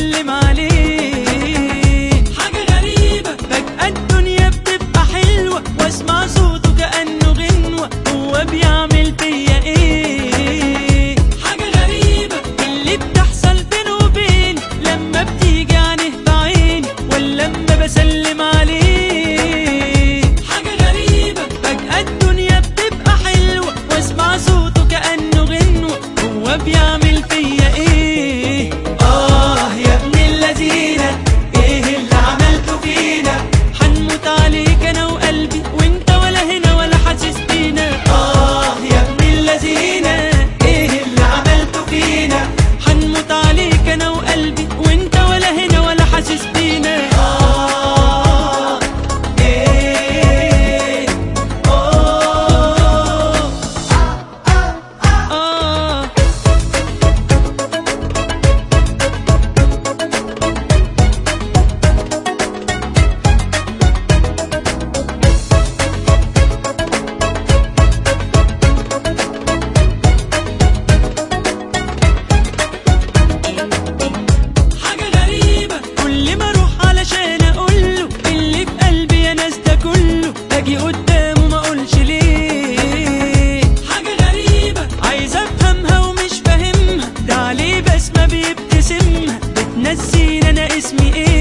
بسلم عليه. حاجة غريبة فجأة الدنيا بتبقى حلوة، واسمع صوته كأنه غنوة، هو بيعمل فيا ايه؟ حاجة غريبة اللي بتحصل بينه وبيني، لما بتيجي عينيه بعيني ولا لما بسلم عليه. حاجة غريبة فجأة الدنيا بتبقى حلوة، واسمع صوته كأنه غنوة، هو بيعمل فيا ايه؟ يا ابن اللذينة، ايه اللي عملته فينا؟ حنموت عليك انا وقلبي، وانت ولا هنا ولا حاسس بينا. يا ابن اللذينة، ايه اللي عملته فينا؟ حنموت عليك انا وقلبي، وانت ولا هنا ولا حاسس بينا. اجي قدامه ما اقولش ليه. حاجة غريبة عايز افهمها ومش فاهمها، ده عليه بسمة بيبتسمها بتنسيني انا اسمي ايه.